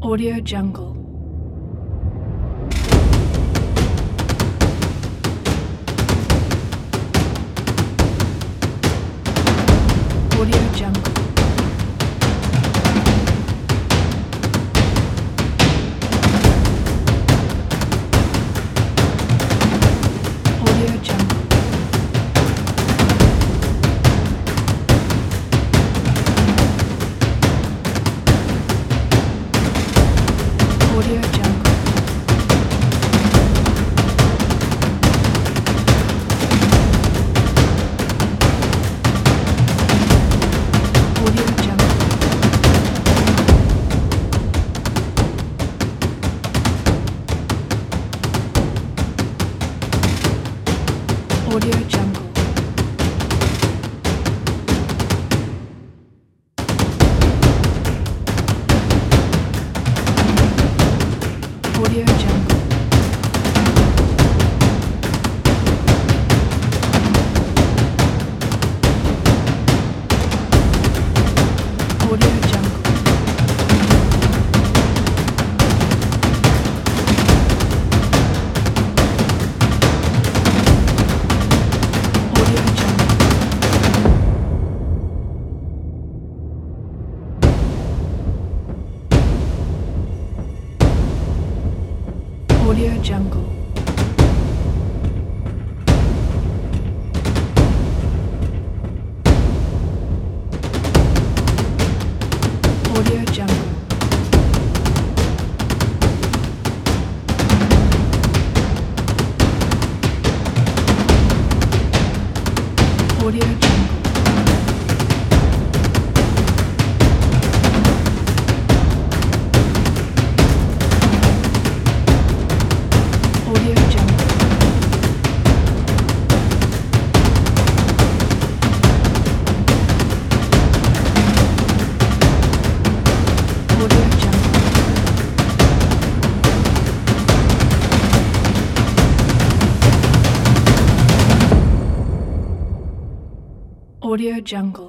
Audio Jungle. Audio Jungle. Audio Jungle. Audio Jungle. Audio Jungle. Audio Jungle. Audio Jungle. Audio Jungle. Audio Jungle. Audio Jungle. Audio Jungle. Audio Jungle. Audio Jungle. Audio Jungle. Audio Jungle.